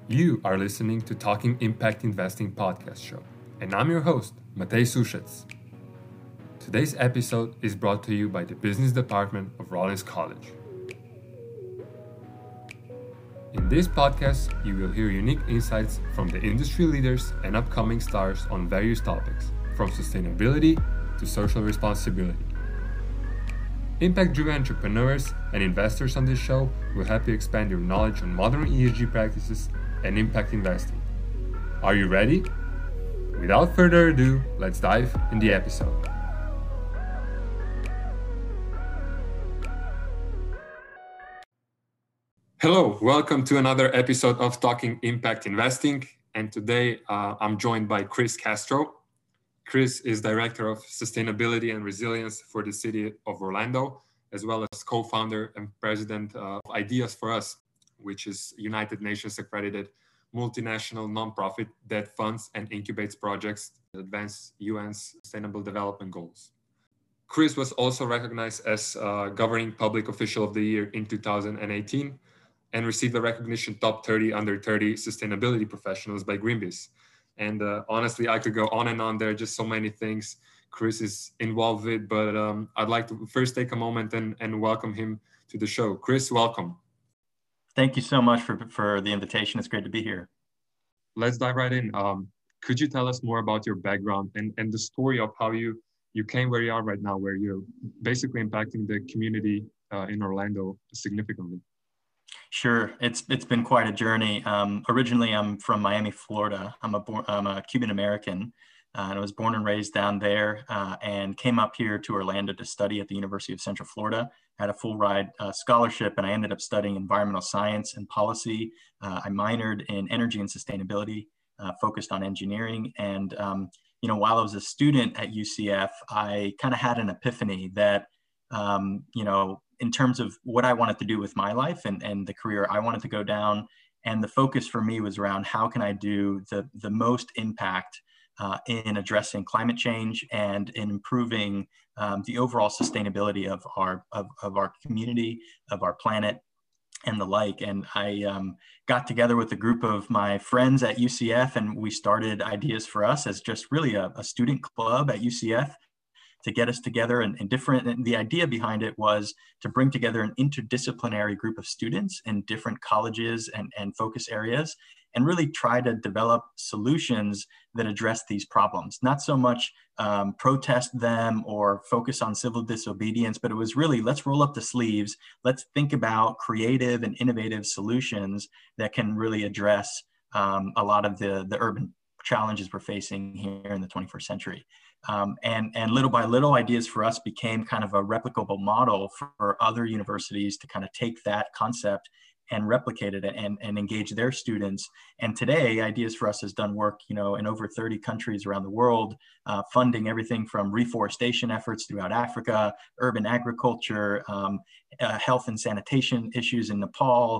You are listening to Talking Impact Investing podcast show, and I'm your host, Matej Sushets. Today's episode is brought to you by the Business Department of Rollins College. In this podcast, you will hear unique insights from the industry leaders and upcoming stars on various topics, from sustainability to social responsibility. Impact-driven entrepreneurs and investors on this show will help you expand your knowledge on modern ESG practices and impact investing. Are you ready? Without further ado, let's dive in the episode. Hello, welcome to another episode of Talking Impact Investing. And today I'm joined by Chris Castro. Chris is Director of Sustainability and Resilience for the City of Orlando, as well as co-founder and president of Ideas for Us, which is United Nations accredited multinational nonprofit that funds and incubates projects that advance UN's Sustainable Development Goals. Chris was also recognized as Governing Public Official of the Year in 2018 and received the recognition Top 30 Under 30 Sustainability Professionals by Greenpeace. And honestly, I could go on and on. There are just so many things Chris is involved with, but I'd like to first take a moment and welcome him to the show. Chris, welcome. Thank you so much for the invitation. It's great to be here. Let's dive right in. Could you tell us more about your background and the story of how you came where you are right now, where you're basically impacting the community in Orlando significantly? Sure, it's been quite a journey. Originally, I'm from Miami, Florida. I'm a Cuban American, and I was born and raised down there, and came up here to Orlando to study at the University of Central Florida. Had a full ride scholarship, and I ended up studying environmental science and policy. I minored in energy and sustainability, focused on engineering, and while I was a student at UCF, I kind of had an epiphany that in terms of what I wanted to do with my life and the career I wanted to go down. And the focus for me was around how can I do the most impact in addressing climate change and in improving the overall sustainability of our community, of our planet, and the like. And I got together with a group of my friends at UCF, and we started Ideas for Us as just really a student club at UCF to get us together and the idea behind it was to bring together an interdisciplinary group of students in different colleges and focus areas and really try to develop solutions that address these problems. Not so much protest them or focus on civil disobedience, but it was really, let's roll up the sleeves. Let's think about creative and innovative solutions that can really address a lot of the urban challenges we're facing here in the 21st century. And little by little, Ideas for Us became kind of a replicable model for other universities to kind of take that concept and replicate it and engage their students. And today, Ideas for Us has done work, in over 30 countries around the world, funding everything from reforestation efforts throughout Africa, urban agriculture, health and sanitation issues in Nepal,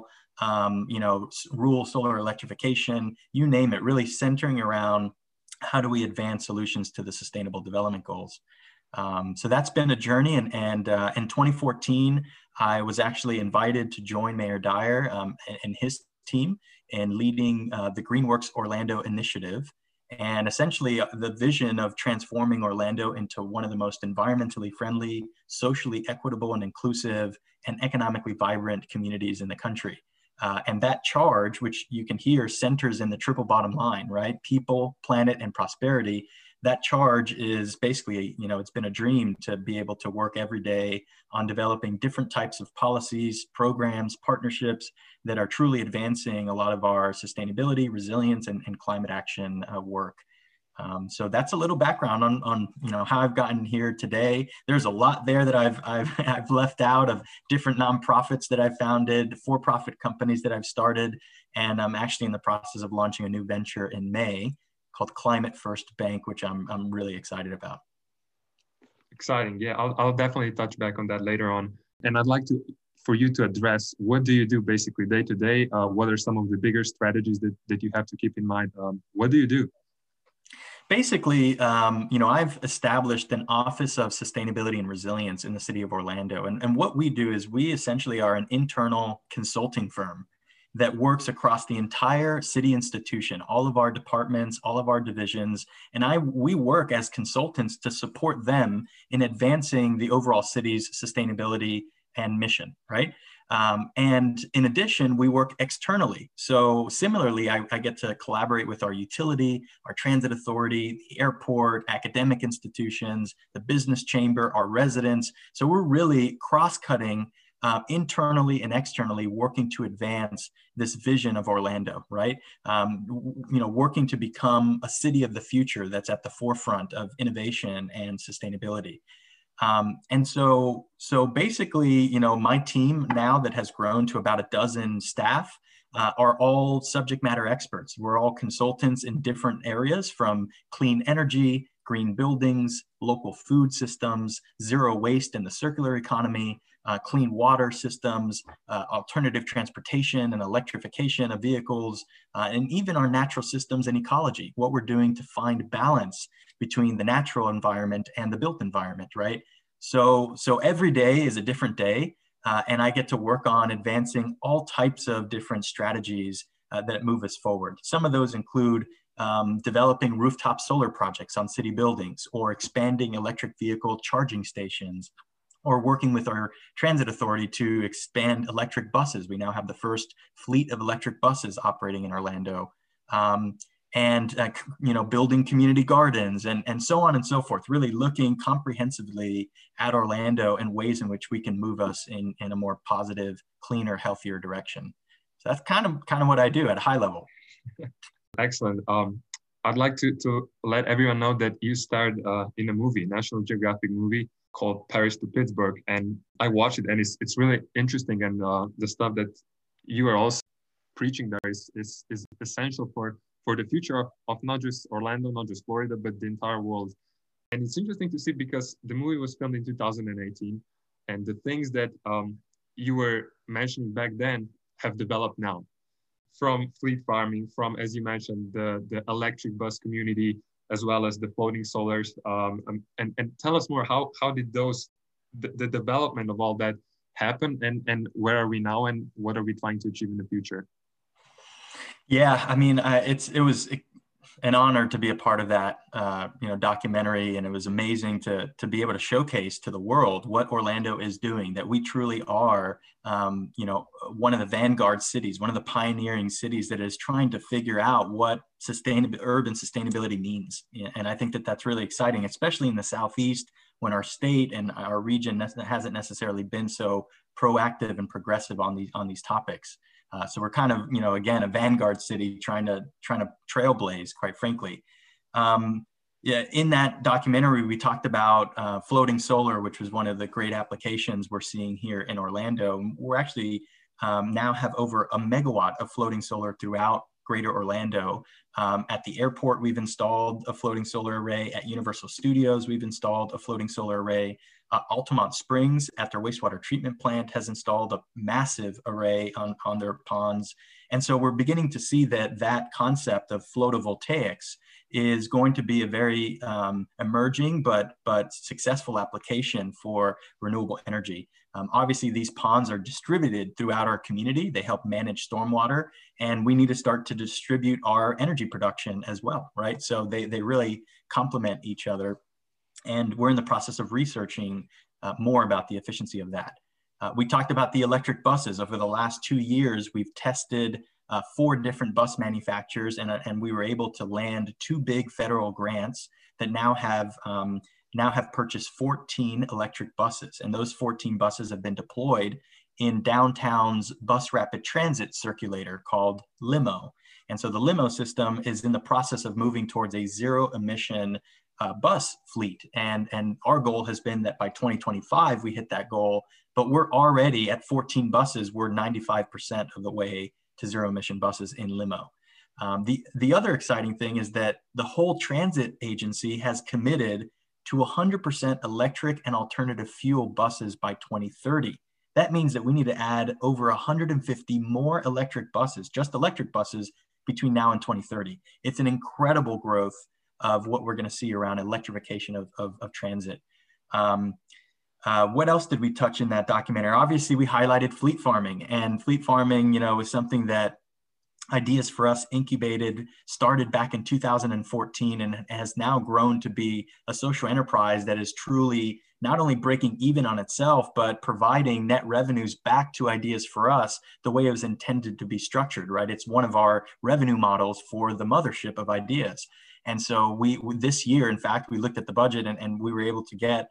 rural solar electrification, you name it, really centering around how do we advance solutions to the Sustainable Development Goals. So that's been a journey. And in 2014, I was actually invited to join Mayor Dyer and his team in leading the Greenworks Orlando initiative. And essentially the vision of transforming Orlando into one of the most environmentally friendly, socially equitable and inclusive, and economically vibrant communities in the country. And that charge, which you can hear centers in the triple bottom line, right? People, planet, and prosperity. That charge is basically, it's been a dream to be able to work every day on developing different types of policies, programs, partnerships that are truly advancing a lot of our sustainability, resilience, and climate action work. So that's a little background on how I've gotten here today. There's a lot there that I've left out of different nonprofits that I've founded, for-profit companies that I've started, and I'm actually in the process of launching a new venture in May called Climate First Bank, which I'm really excited about. Exciting, yeah. I'll definitely touch back on that later on, and I'd like for you to address what do you do basically day to day. What are some of the bigger strategies that you have to keep in mind? What do you do? Basically, I've established an Office of Sustainability and Resilience in the city of Orlando. And what we do is we essentially are an internal consulting firm. that works across the entire city institution, all of our departments, all of our divisions. And we work as consultants to support them in advancing the overall city's sustainability and mission, right? And in addition, we work externally. So similarly, I get to collaborate with our utility, our transit authority, the airport, academic institutions, the business chamber, our residents. So we're really cross-cutting internally and externally, working to advance this vision of Orlando, right? Working to become a city of the future that's at the forefront of innovation and sustainability. And so basically, my team now that has grown to about a dozen staff are all subject matter experts. We're all consultants in different areas, from clean energy, green buildings, local food systems, zero waste in the circular economy, clean water systems, alternative transportation and electrification of vehicles, and even our natural systems and ecology, what we're doing to find balance between the natural environment and the built environment, right? So every day is a different day, and I get to work on advancing all types of different strategies that move us forward. Some of those include developing rooftop solar projects on city buildings, or expanding electric vehicle charging stations, or working with our transit authority to expand electric buses. We now have the first fleet of electric buses operating in Orlando. Building community gardens and so on and so forth, really looking comprehensively at Orlando and ways in which we can move us in a more positive, cleaner, healthier direction. So that's kind of what I do at a high level. Excellent. I'd like to let everyone know that you starred in a movie, National Geographic movie called Paris to Pittsburgh. And I watched it, and it's really interesting. And the stuff that you are also preaching there is essential for the future of not just Orlando, not just Florida, but the entire world. And it's interesting to see, because the movie was filmed in 2018, and the things that you were mentioning back then have developed now, from fleet farming, from, as you mentioned, the electric bus community, as well as the floating solars. And tell us more, how did the development of all that happen, and where are we now, and what are we trying to achieve in the future? Yeah, I mean, it was an honor to be a part of that, documentary, and it was amazing to be able to showcase to the world what Orlando is doing. That we truly are, one of the vanguard cities, one of the pioneering cities that is trying to figure out what urban sustainability means. And I think that that's really exciting, especially in the Southeast, when our state and our region hasn't necessarily been so proactive and progressive on these topics. So we're kind of, again, a vanguard city trying to trailblaze, quite frankly. In that documentary, we talked about floating solar, which was one of the great applications we're seeing here in Orlando. We're actually now have over 1 megawatt of floating solar throughout Greater Orlando. At the airport, we've installed a floating solar array. At Universal Studios, we've installed a floating solar array. Altamont Springs, at their wastewater treatment plant, has installed a massive array on their ponds. And so we're beginning to see that concept of photovoltaics is going to be a very emerging but successful application for renewable energy. Obviously, these ponds are distributed throughout our community. They help manage stormwater, and we need to start to distribute our energy production as well, right? So they really complement each other. And we're in the process of researching more about the efficiency of that. We talked about the electric buses. Over the last 2 years, we've tested 4 different bus manufacturers, and we were able to land 2 big federal grants that now have purchased 14 electric buses. And those 14 buses have been deployed in downtown's bus rapid transit circulator called Limo. And so the Limo system is in the process of moving towards a zero emission bus fleet. And our goal has been that by 2025, we hit that goal, but we're already at 14 buses. We're 95% of the way to zero emission buses in Limo. The other exciting thing is that the whole transit agency has committed to 100% electric and alternative fuel buses by 2030. That means that we need to add over 150 more electric buses, just electric buses, between now and 2030. It's an incredible growth of what we're going to see around electrification of transit. What else did we touch in that documentary? Obviously, we highlighted fleet farming, and fleet farming, is something that Ideas for Us incubated, started back in 2014, and has now grown to be a social enterprise that is truly not only breaking even on itself, but providing net revenues back to Ideas for Us the way it was intended to be structured, right? It's one of our revenue models for the mothership of Ideas. And so we this year, in fact, we looked at the budget and we were able to get,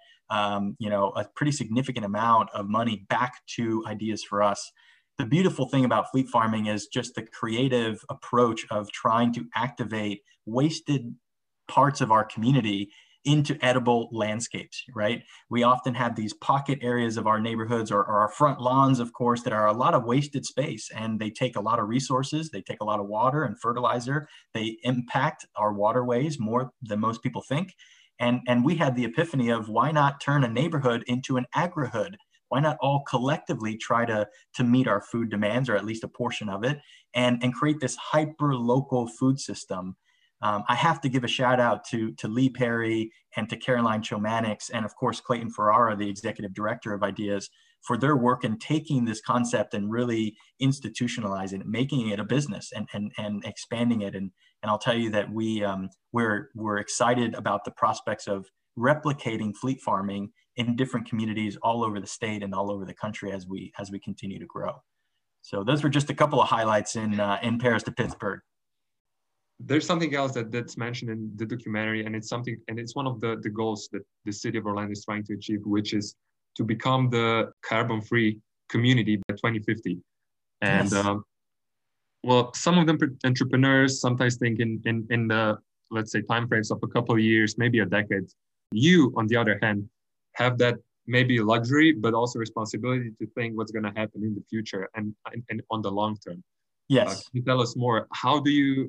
a pretty significant amount of money back to Ideas for Us. The beautiful thing about fleet farming is just the creative approach of trying to activate wasted parts of our community into edible landscapes, right? We often have these pocket areas of our neighborhoods or our front lawns, of course, that are a lot of wasted space, and they take a lot of resources. They take a lot of water and fertilizer. They impact our waterways more than most people think. And we had the epiphany of, why not turn a neighborhood into an agri-hood? Why not all collectively try to meet our food demands, or at least a portion of it, and create this hyper-local food system? I have to give a shout out to Lee Perry and to Caroline Chomanix, and of course Clayton Ferrara, the executive director of Ideas, for their work in taking this concept and really institutionalizing it, making it a business and expanding it. And I'll tell you that we're excited about the prospects of replicating fleet farming in different communities all over the state and all over the country as we continue to grow. So those were just a couple of highlights in Paris to Pittsburgh. There's something else that's mentioned in the documentary, and it's one of the goals that the city of Orlando is trying to achieve, which is to become the carbon-free community by 2050. And yes. Well, some of them entrepreneurs sometimes think in the, let's say, timeframes of a couple of years, maybe a decade. You, on the other hand, have that maybe luxury, but also responsibility to think what's going to happen in the future and on the long term. Yes. Can you tell us more? How do you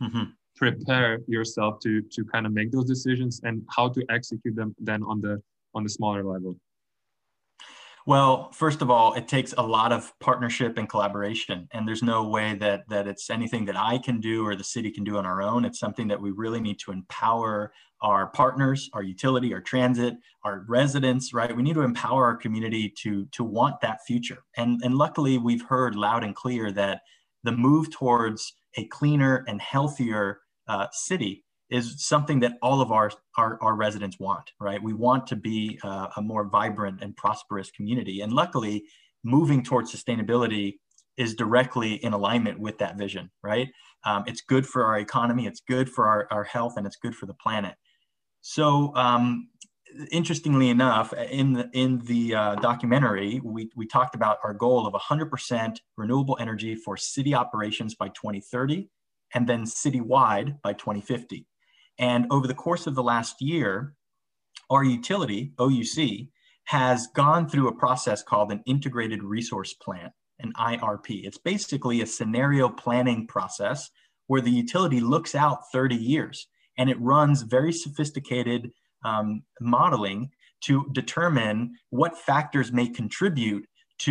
prepare yourself to kind of make those decisions, and how to execute them then on the smaller level? Well, first of all, it takes a lot of partnership and collaboration, and there's no way that it's anything that I can do or the city can do on our own. It's something that we really need to empower our partners, our utility, our transit, our residents, right? We need to empower our community to want that future. And luckily, we've heard loud and clear that the move towards a cleaner and healthier city is something that all of our residents want, right? We want to be a more vibrant and prosperous community. And luckily, moving towards sustainability is directly in alignment with that vision, right? It's good for our economy, it's good for our health, and it's good for the planet. So interestingly enough, in the documentary, we talked about our goal of 100% renewable energy for city operations by 2030, and then citywide by 2050. And over the course of the last year, our utility, OUC, has gone through a process called an Integrated Resource Plan, an IRP. It's basically a scenario planning process where the utility looks out 30 years, and it runs very sophisticated modeling to determine what factors may contribute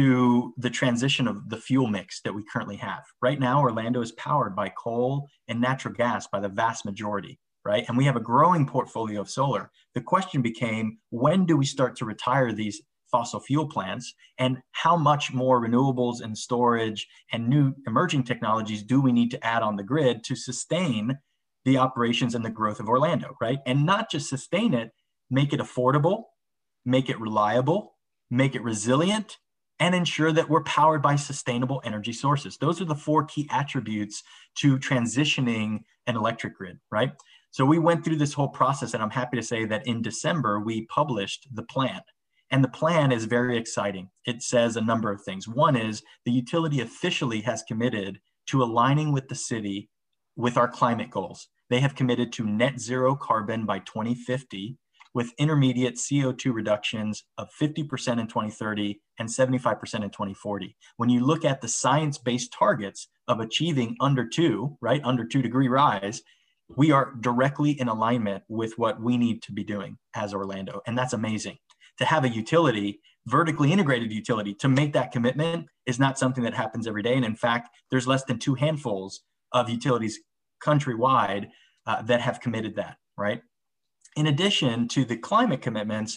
to the transition of the fuel mix that we currently have. Right now, Orlando is powered by coal and natural gas by the vast majority, right? And we have a growing portfolio of solar. The question became, when do we start to retire these fossil fuel plants, and how much more renewables and storage and new emerging technologies do we need to add on the grid to sustain the operations and the growth of Orlando, right? And not just sustain it, make it affordable, make it reliable, make it resilient, and ensure that we're powered by sustainable energy sources. Those are the 4 key attributes to transitioning an electric grid, right? So we went through this whole process, and I'm happy to say that in December, we published the plan. And the plan is very exciting. It says a number of things. One is the utility officially has committed to aligning with the city with our climate goals. They have committed to net zero carbon by 2050, with intermediate CO2 reductions of 50% in 2030 and 75% in 2040. When you look at the science-based targets of achieving under 2 degree rise, we are directly in alignment with what we need to be doing as Orlando. And that's amazing. To have a utility, vertically integrated utility, to make that commitment is not something that happens every day. And in fact, there's less than 2 handfuls of utilities countrywide that have committed that, right? In addition to the climate commitments,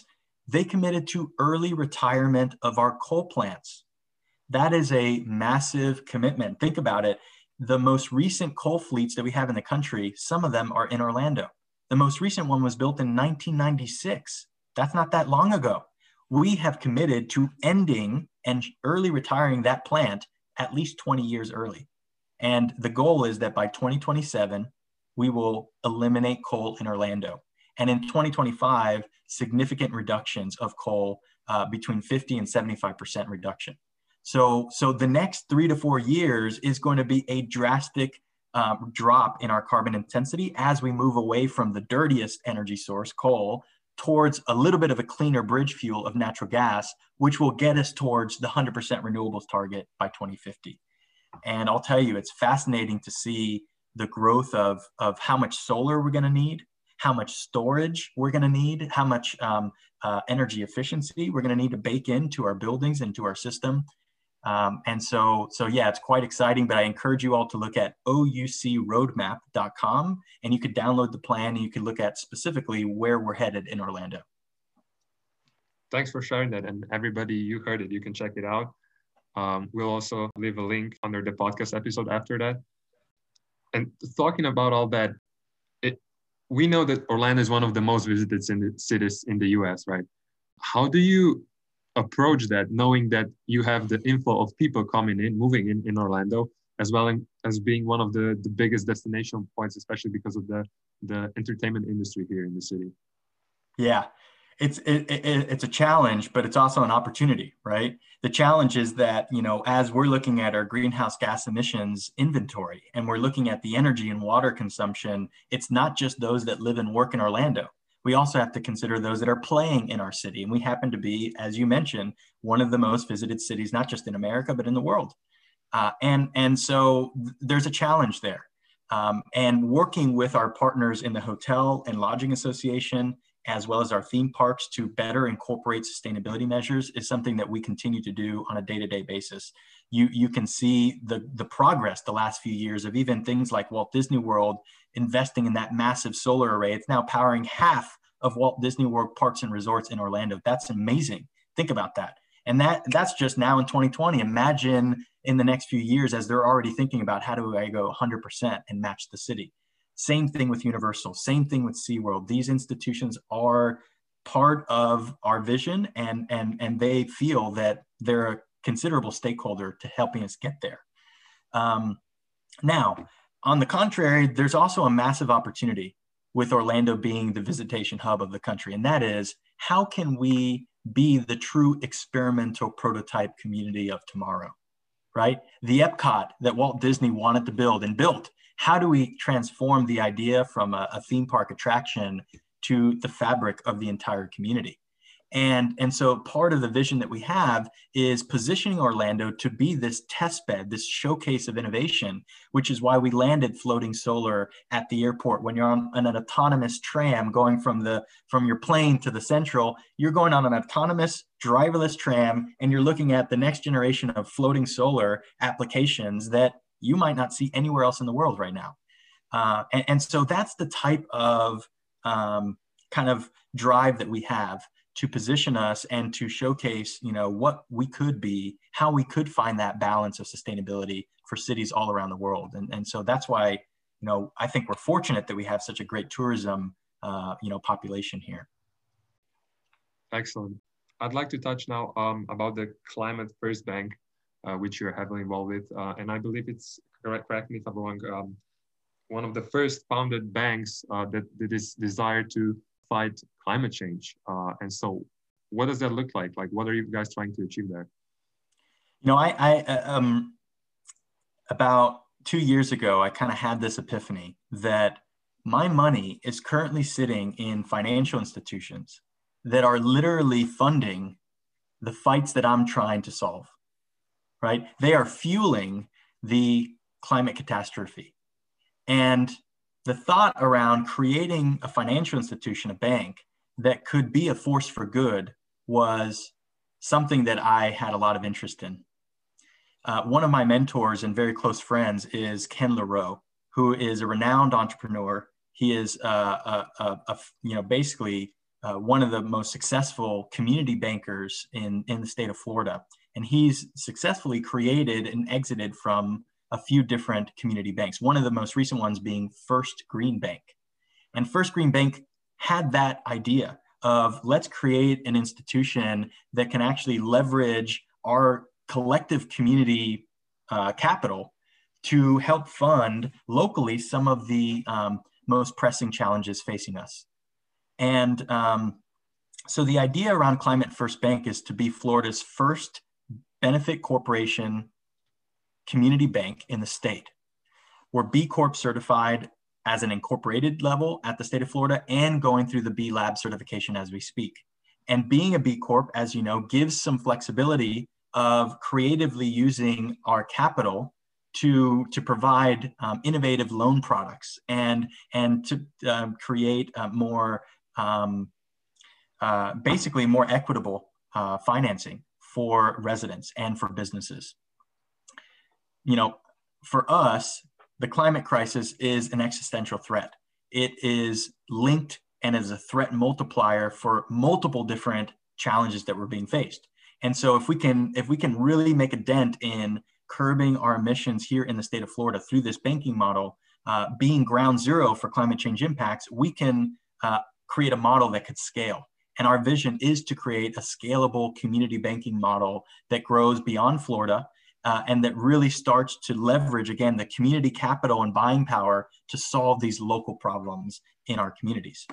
They committed to early retirement of our coal plants. That is a massive commitment. Think about it. The most recent coal fleets that we have in the country, some of them are in Orlando. The most recent one was built in 1996. That's not that long ago. We have committed to ending and early retiring that plant at least 20 years early. And the goal is that by 2027, we will eliminate coal in Orlando. And in 2025, significant reductions of coal, between 50 and 75% reduction. So the next 3 to 4 years is going to be a drastic drop in our carbon intensity as we move away from the dirtiest energy source, coal, towards a little bit of a cleaner bridge fuel of natural gas, which will get us towards the 100% renewables target by 2050. And I'll tell you, it's fascinating to see the growth of how much solar we're going to need, how much storage we're going to need, how much energy efficiency we're going to need to bake into our buildings, into our system. And so yeah, it's quite exciting, but I encourage you all to look at oucroadmap.com, and you could download the plan and you can look at specifically where we're headed in Orlando. Thanks for sharing that. And everybody, you heard it, you can check it out. We'll also leave a link under the podcast episode after that. And talking about all that, we know that Orlando is one of the most visited cities in the US, right? How do you approach that, knowing that you have the inflow of people coming in, moving in Orlando, as well as being one of the biggest destination points, especially because of the entertainment industry here in the city? Yeah, it's a challenge, but it's also an opportunity, right? The challenge is that, as we're looking at our greenhouse gas emissions inventory and we're looking at the energy and water consumption, it's not just those that live and work in Orlando. We also have to consider those that are playing in our city. And we happen to be, as you mentioned, one of the most visited cities, not just in America, but in the world. And so there's a challenge there. And working with our partners in the Hotel and Lodging Association, as well as our theme parks, to better incorporate sustainability measures is something that we continue to do on a day-to-day basis. You can see the progress the last few years of even things like Walt Disney World investing in that massive solar array. It's now powering half of Walt Disney World parks and resorts in Orlando. That's amazing. Think about that. And that's just now in 2020. Imagine in the next few years, as they're already thinking about how do I go 100% and match the city. Same thing with Universal, same thing with SeaWorld. These institutions are part of our vision, and they feel that they're a considerable stakeholder to helping us get there. Now, on the contrary, there's also a massive opportunity with Orlando being the visitation hub of the country. And that is, how can we be the true experimental prototype community of tomorrow, right? The Epcot that Walt Disney wanted to build and built. How do we transform the idea from a theme park attraction to the fabric of the entire community? And so part of the vision that we have is positioning Orlando to be this test bed, this showcase of innovation, which is why we landed floating solar at the airport. When you're on an autonomous tram going from your plane to the central, you're going on an autonomous driverless tram, and you're looking at the next generation of floating solar applications that you might not see anywhere else in the world right now. And so that's the type of kind of drive that we have to position us and to showcase, what we could be, how we could find that balance of sustainability for cities all around the world. And so that's why, I think we're fortunate that we have such a great tourism, population here. Excellent. I'd like to touch now about the Climate First Bank, which you're heavily involved with. And I believe it's, correct me if I'm wrong, one of the first founded banks that is desired to fight climate change. And so what does that look like? Like, what are you guys trying to achieve there? I about 2 years ago, I kind of had this epiphany that my money is currently sitting in financial institutions that are literally funding the fights that I'm trying to solve, right? They are fueling the climate catastrophe. And the thought around creating a financial institution, a bank, that could be a force for good was something that I had a lot of interest in. One of my mentors and very close friends is Ken LaRoe, who is a renowned entrepreneur. He is basically one of the most successful community bankers in the state of Florida. And he's successfully created and exited from a few different community banks, one of the most recent ones being First Green Bank. And First Green Bank had that idea of, let's create an institution that can actually leverage our collective community capital to help fund locally some of the most pressing challenges facing us. And so the idea around Climate First Bank is to be Florida's first benefit corporation community bank in the state. We're B Corp certified as an incorporated level at the state of Florida and going through the B Lab certification as we speak. And being a B Corp, as you know, gives some flexibility of creatively using our capital to provide innovative loan products and to create more, basically more equitable financing for residents and for businesses. You know, for us, the climate crisis is an existential threat. It is linked and is a threat multiplier for multiple different challenges that we're being faced. And so if we can really make a dent in curbing our emissions here in the state of Florida through this banking model, being ground zero for climate change impacts, we can create a model that could scale. And our vision is to create a scalable community banking model that grows beyond Florida, and that really starts to leverage, again, the community capital and buying power to solve these local problems in our communities.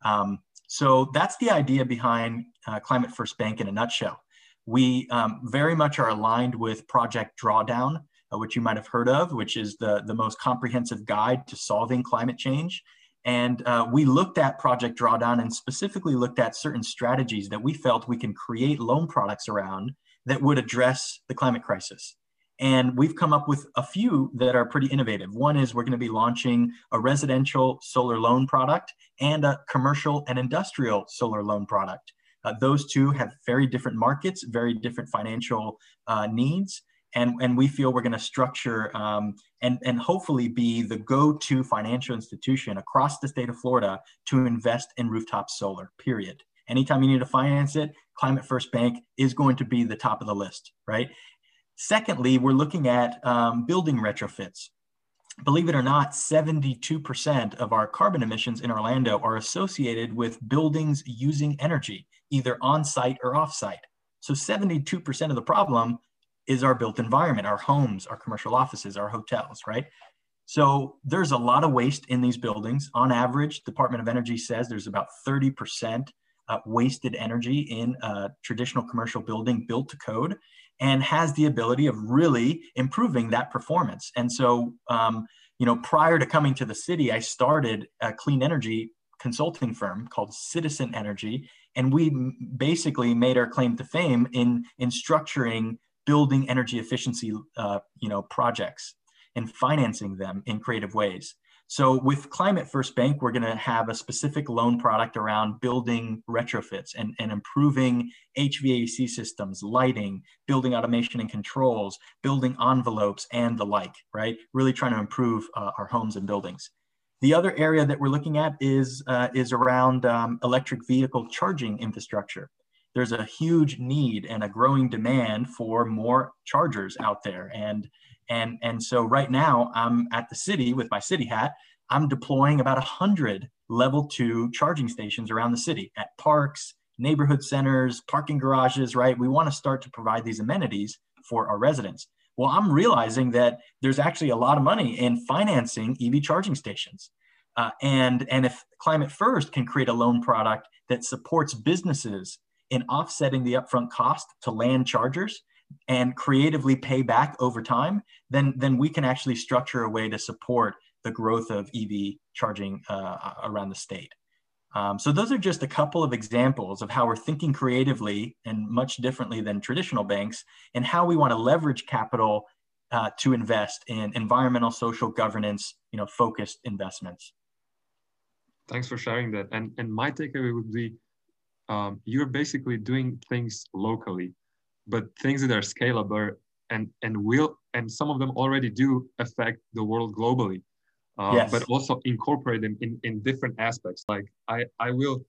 So that's the idea behind Climate First Bank in a nutshell. We very much are aligned with Project Drawdown, which you might have heard of, which is the most comprehensive guide to solving climate change. And we looked at Project Drawdown and specifically looked at certain strategies that we felt we can create loan products around that would address the climate crisis. And we've come up with a few that are pretty innovative. One is we're going to be launching a residential solar loan product and a commercial and industrial solar loan product. Those two have very different markets, very different financial needs. And we feel we're going to structure and hopefully be the go-to financial institution across the state of Florida to invest in rooftop solar, period. Anytime you need to finance it, Climate First Bank is going to be the top of the list, right? Secondly, we're looking at building retrofits. Believe it or not, 72% of our carbon emissions in Orlando are associated with buildings using energy, either on-site or off-site. So 72% of the problem is our built environment, our homes, our commercial offices, our hotels, right? So there's a lot of waste in these buildings. On average, Department of Energy says there's about 30% wasted energy in a traditional commercial building built to code, and has the ability of really improving that performance. And so, you know, prior to coming to the city, I started a clean energy consulting firm called Citizen Energy, and we basically made our claim to fame in structuring building energy efficiency, you know, projects and financing them in creative ways. So with Climate First Bank, we're going to have a specific loan product around building retrofits and improving HVAC systems, lighting, building automation and controls, building envelopes, and the like, right? Really trying to improve our homes and buildings. The other area that we're looking at is around electric vehicle charging infrastructure. There's a huge need and a growing demand for more chargers out there. And so right now I'm at the city with my city hat. I'm deploying about 100 level 2 charging stations around the city at parks, neighborhood centers, parking garages, right? We want to start to provide these amenities for our residents. Well, I'm realizing that there's actually a lot of money in financing EV charging stations. And if Climate First can create a loan product that supports businesses in offsetting the upfront cost to land chargers and creatively pay back over time, then we can actually structure a way to support the growth of EV charging around the state. So those are just a couple of examples of how we're thinking creatively and much differently than traditional banks, and how we want to leverage capital to invest in environmental, social, governance, you know, focused investments. Thanks for sharing that. And my takeaway would be, you're basically doing things locally, but things that are scalable and some of them already do affect the world globally. Yes. But also incorporate them in different aspects. Like I will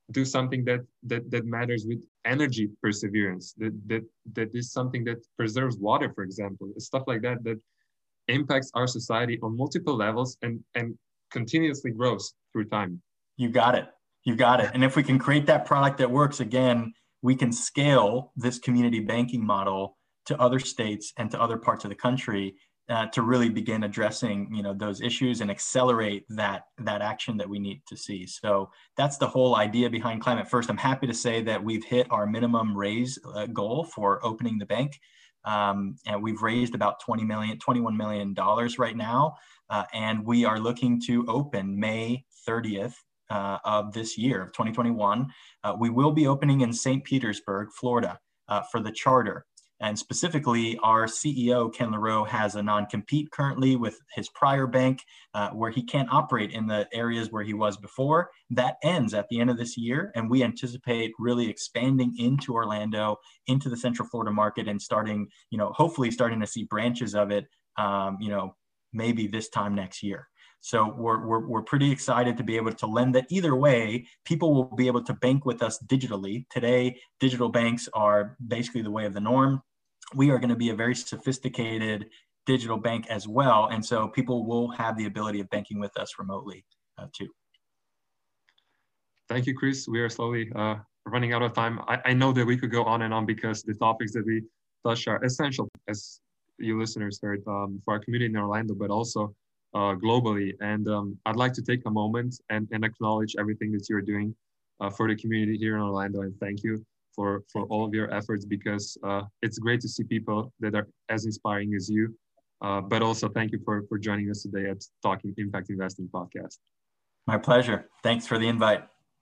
do something that matters with energy perseverance, that is something that preserves water, for example, stuff like that impacts our society on multiple levels and continuously grows through time. You got it. You got it. And if we can create that product that works, again, we can scale this community banking model to other states and to other parts of the country to really begin addressing, those issues and accelerate that action that we need to see. So that's the whole idea behind Climate First. I'm happy to say that we've hit our minimum raise goal for opening the bank. And we've raised about $21 million right now. And we are looking to open May 30th of this year, of 2021. We will be opening in St. Petersburg, Florida, for the charter. And specifically, our CEO, Ken LaRoe, has a non-compete currently with his prior bank where he can't operate in the areas where he was before. That ends at the end of this year. And we anticipate really expanding into Orlando, into the Central Florida market and hopefully starting to see branches of it, maybe this time next year. So we're pretty excited to be able to lend that. Either way, people will be able to bank with us digitally. Today, digital banks are basically the way of the norm. We are going to be a very sophisticated digital bank as well. And so people will have the ability of banking with us remotely too. Thank you, Chris. We are slowly running out of time. I know that we could go on and on because the topics that we touch are essential, as you listeners heard, for our community in Orlando, but also globally. And I'd like to take a moment and acknowledge everything that you're doing for the community here in Orlando. And thank you for all of your efforts, because it's great to see people that are as inspiring as you. But also thank you for joining us today at Talking Impact Investing podcast. My pleasure. Thanks for the invite.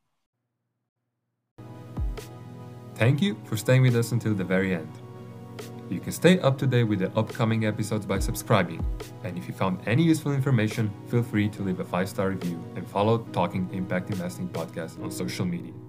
Thank you for staying with us until the very end. You can stay up to date with the upcoming episodes by subscribing. And if you found any useful information, feel free to leave a 5-star review and follow Talking Impact Investing podcast on social media.